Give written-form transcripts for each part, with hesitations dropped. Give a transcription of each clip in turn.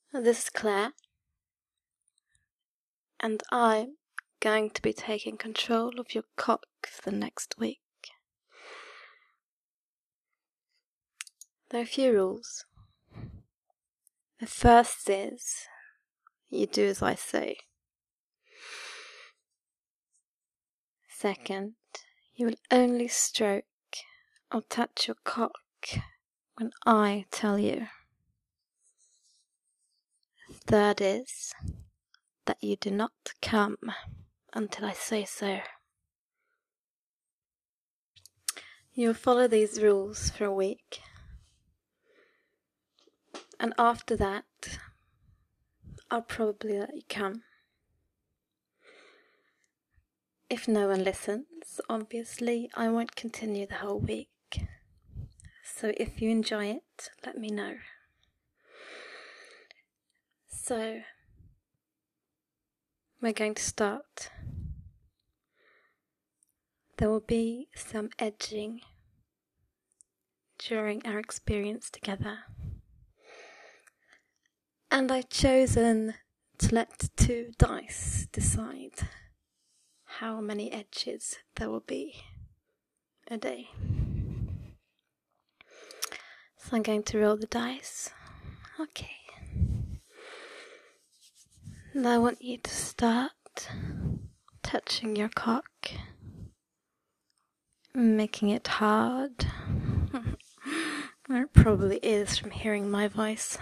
This is Claire, and I'm going to be taking control of your cock for the next week. There are a few rules. The first is, you do as I say. Second, you will only stroke or touch your cock when I tell you. Third is that you do not come until I say so. You'll follow these rules for a week, and after that, I'll probably let you come. If no one listens, obviously I won't continue the whole week. So if you enjoy it, let me know. So, we're going to start. There will be some edging during our experience together. And I've chosen to let 2 dice decide how many edges there will be a day. So I'm going to roll the dice. Okay. Now I want you to start touching your cock, making it hard. It probably is from hearing my voice.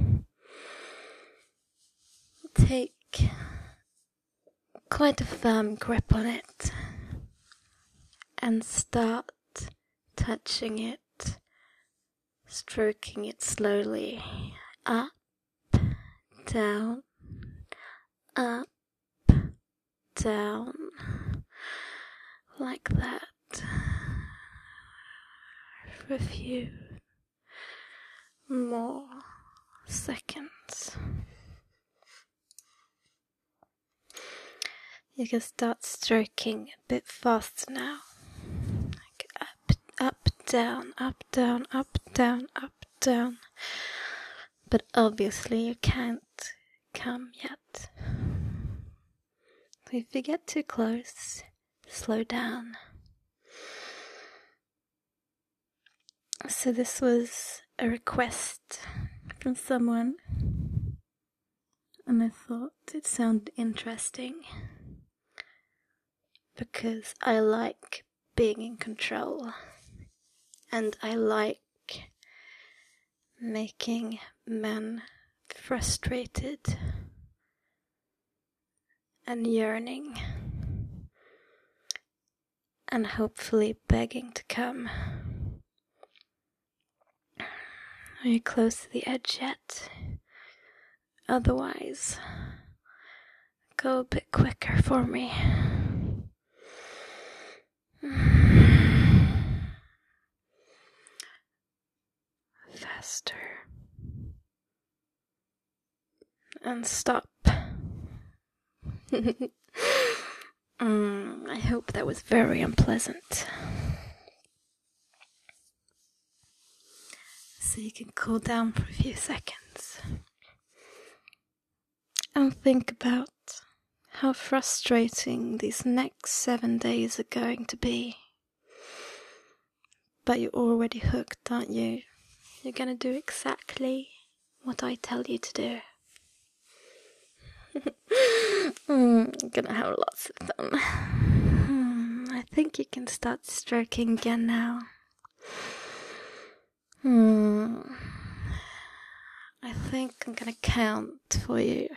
Take quite a firm grip on it and start touching it, stroking it slowly, up, down, up, down, like that, for a few more seconds. You can start stroking a bit faster now. Like up, down, up, down, up, down, up, down. But obviously you can't come yet. If you get too close, slow down. So this was a request from someone, and I thought it sounded interesting. Because I like being in control, and I like making men frustrated and yearning, and hopefully begging to come. Are you close to the edge yet? Otherwise, go a bit quicker for me. Faster. And stop. I hope that was very unpleasant. So you can cool down for a few seconds. And think about how frustrating these next 7 days are going to be. But you're already hooked, aren't you? You're gonna do exactly what I tell you to do. I'm gonna have lots of fun. I think you can start stroking again now. I think I'm gonna count for you.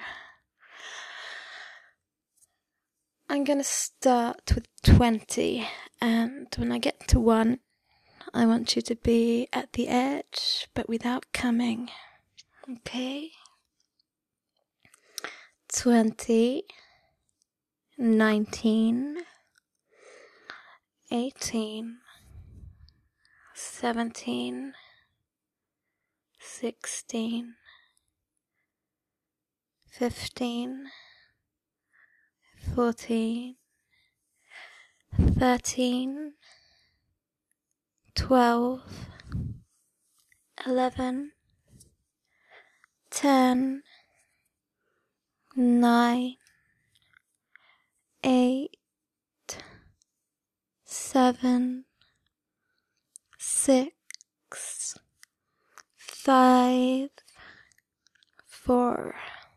I'm gonna start with 20, and when I get to 1, I want you to be at the edge, but without coming. Okay? 20, 19, 18, 17, 16, 15, 14, 13, 12, 11, 10, 9, 8, 7, 6, 5, 4,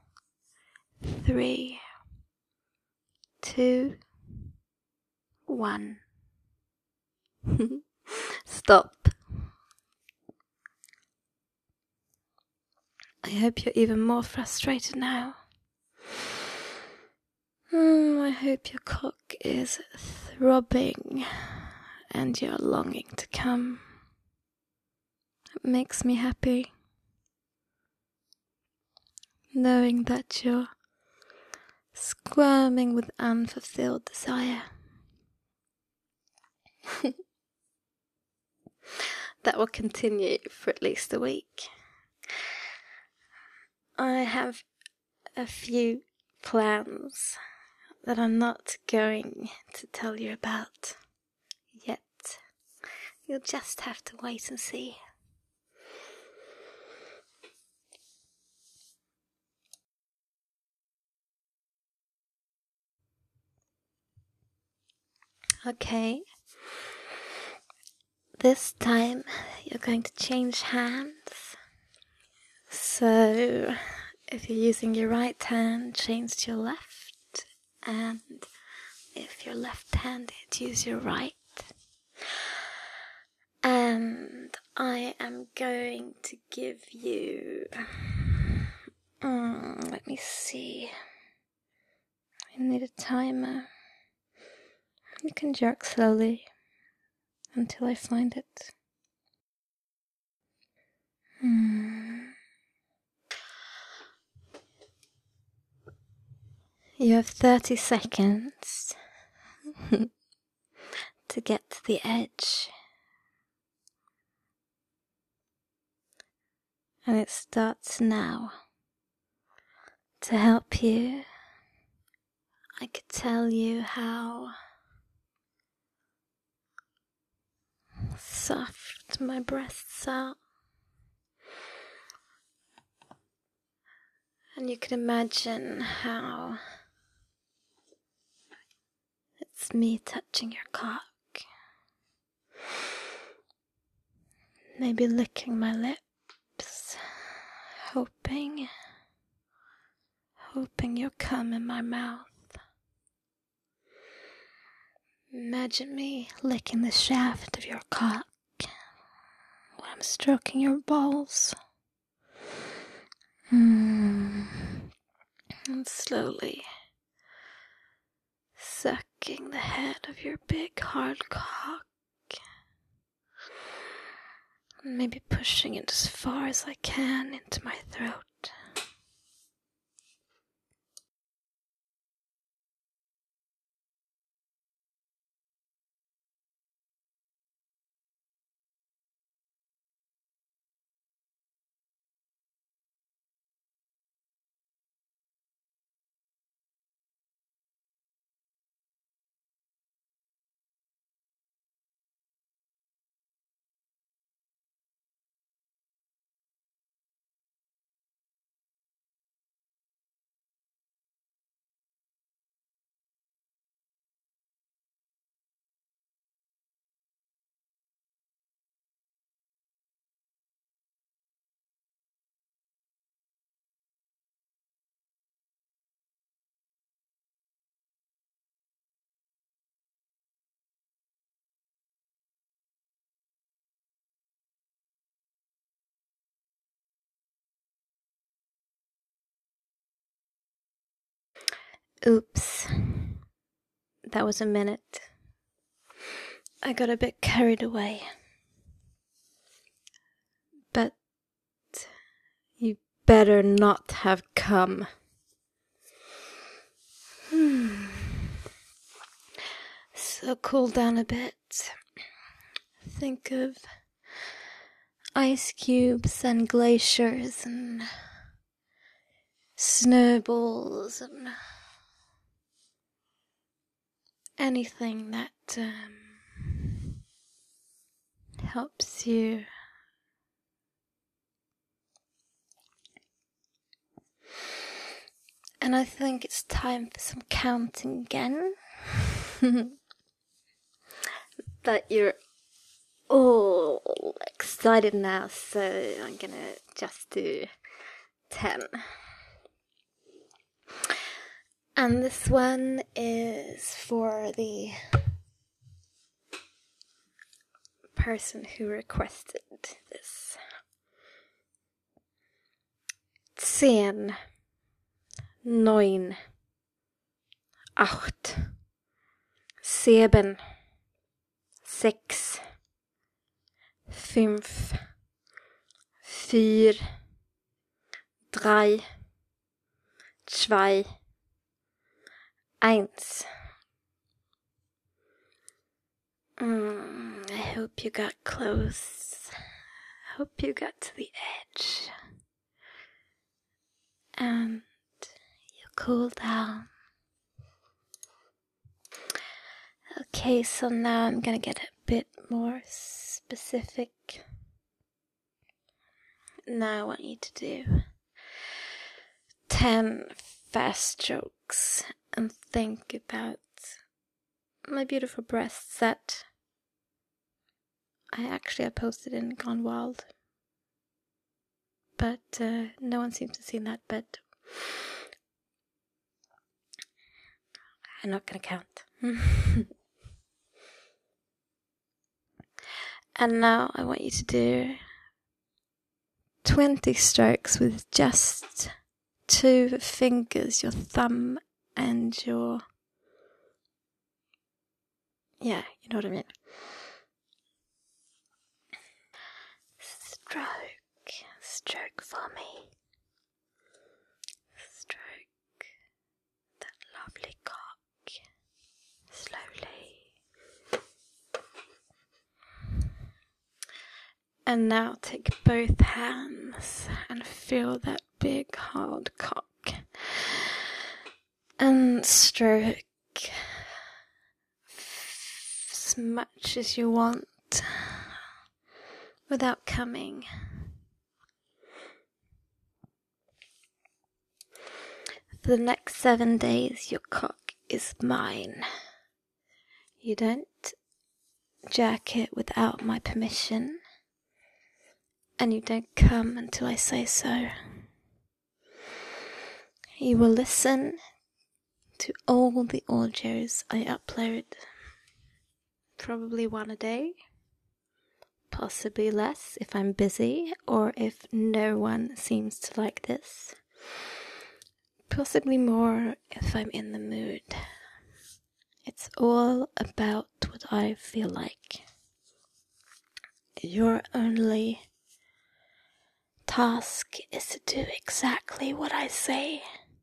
3, 2, 1. Stop. I hope you're even more frustrated now. I hope your cock is throbbing and you're longing to come. It makes me happy knowing that you're squirming with unfulfilled desire. That will continue for at least a week. I have a few plans that I'm not going to tell you about yet. You'll just have to wait and see. Okay. This time you're going to change hands. So if you're using your right hand, change to your left. And if you're left-handed, use your right. And I am going to give you... let me see. I need a timer. You can jerk slowly until I find it. You have 30 seconds to get to the edge. And it starts now. To help you, I could tell you how soft my breasts are. And you can imagine how it's me touching your cock. Maybe licking my lips, hoping you'll come in my mouth. Imagine me licking the shaft of your cock while I'm stroking your balls. And slowly sucking the head of your big hard cock. And maybe pushing it as far as I can into my throat. Oops. That was a minute. I got a bit carried away. But you better not have come. So cool down a bit. Think of ice cubes and glaciers and snowballs and anything that helps you And I think it's time for some counting again. But you're all excited now, so I'm gonna just do 10. And this one is for the person who requested this. 10, 9, 8, 7, 6, 5, 4, 3, 2, 1. I hope you got close. I hope you got to the edge. And you cool down. Okay, so now I'm gonna get a bit more specific. Now I want you to do 10 fast strokes and think about my beautiful breasts that I actually have posted in Gone Wild. But no one seems to have seen that, but I'm not gonna count. And now I want you to do 20 strokes with just 2 fingers, your thumb and your... yeah, you know what I mean. Stroke for me. Stroke that lovely cock slowly. And now take both hands and feel that big hard cock. And stroke as much as you want without coming. For the next 7 days, your cock is mine. You don't jerk it without my permission, and you don't come until I say so. You will listen to all the audios I upload, probably 1 a day, possibly less if I'm busy or if no one seems to like this. Possibly more if I'm in the mood. It's all about what I feel like. Your only task is to do exactly what I say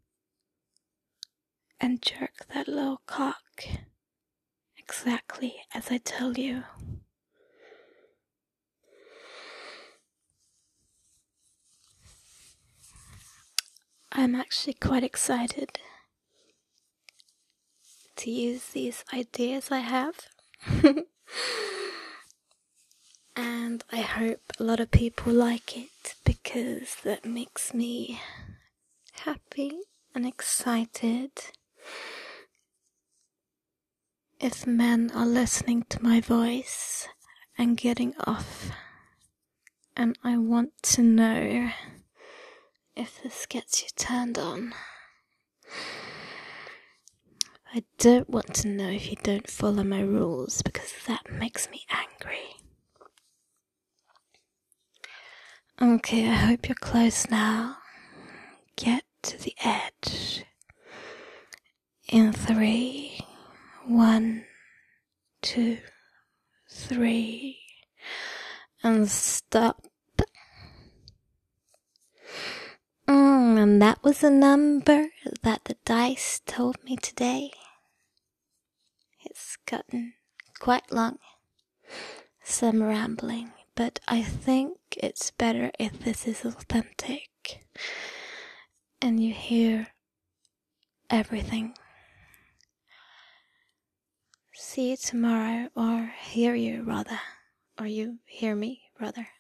and jerk that little cock exactly as I tell you. I'm actually quite excited to use these ideas I have. And I hope a lot of people like it, because that makes me happy and excited. If men are listening to my voice and getting off, and I want to know if this gets you turned on. I don't want to know if you don't follow my rules, because that makes me angry. Okay, I hope you're close now. Get to the edge. In 3, 1, 2, 3, and stop. And that was a number that the dice told me today. It's gotten quite long, some rambling, but I think it's better if this is authentic and you hear everything. See you tomorrow, or hear you rather, or you hear me rather.